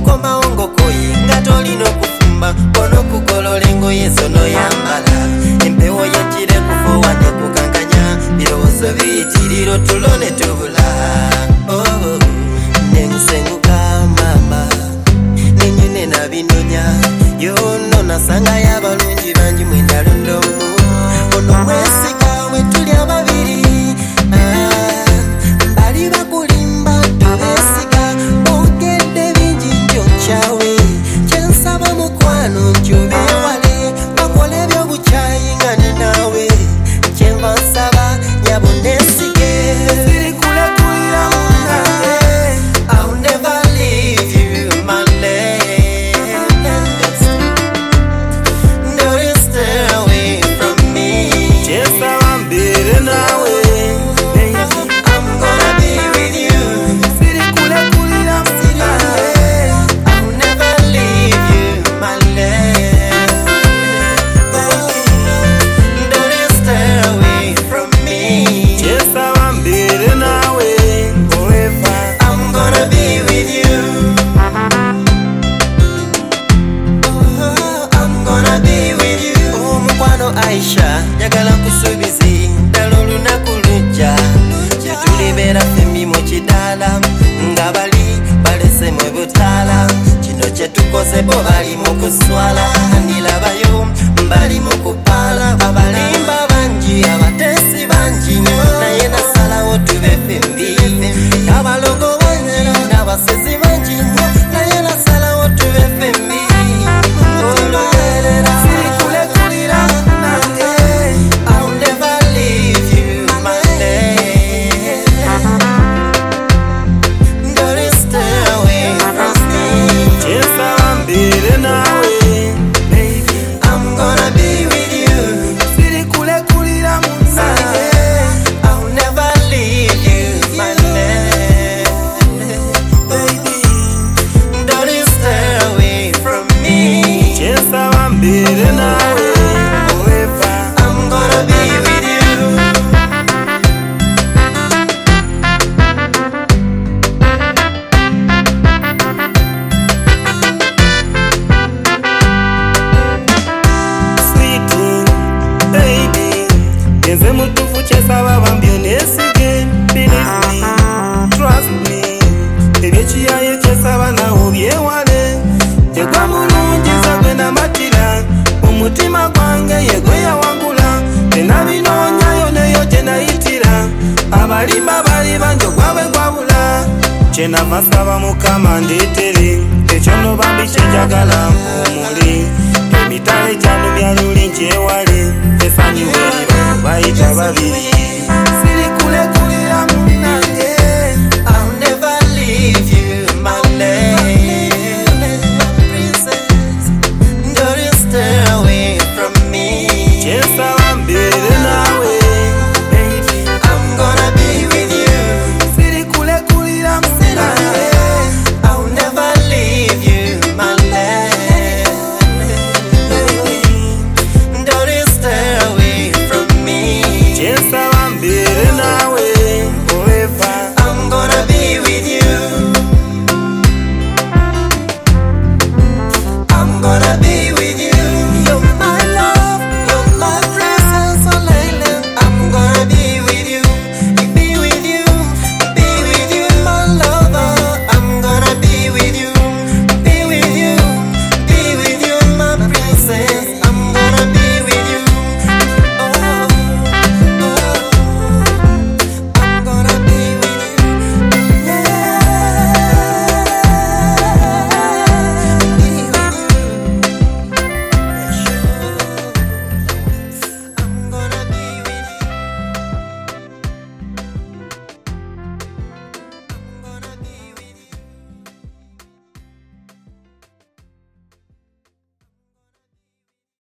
okoma ongo koyi nga tolina okufumba ono kukolola engoye zono yambala empewo yakire kufuwa ne kukankanya birowoozo biyitiriro tulo ne tubula nensenguka mama nenyine nabinonya yono nasanga y'abalungi bangi mwendalondomu ono mwesika we tuli ababiri bali bakulimba tubesiga ogedde bingi nkyokyawe kyensaba mukwano nkyobewale bakole ebyobukyayi nga ne naawe kyenva nsaba nyabo nesige sirikulekulira munange I'll never leave you my love don't stay away from me kyensaba mbeere naawe Aisha njagala nkusuubize ddala olunaku lujja kyetulibera fembi mu kidaala nga bali balese mu butaala kino kyetukoze bo bali mu kuswala ndilabayo bali mu kupaala abalimba bangi abateesi bangi naye nasalawo tube fembi abalogo bangi n'abasezi bangi naye nasalawo tube fembi ologerera nze mutufu kyesaba bambyo nesige believe me trust me ebyekiyaye kyesaba nawo byewale yegwa mulungiza gwe namatira omutima gwange yegwe yawangula tenabinoonyayo neyo gye nayitira abalimba bali banjo gwabwe gwabula kyenava nsaba mukama ndeetere ekyono bambi kyenjagala mpumule emitale gyano byaluli nkyewale esanyiwe bayita babiri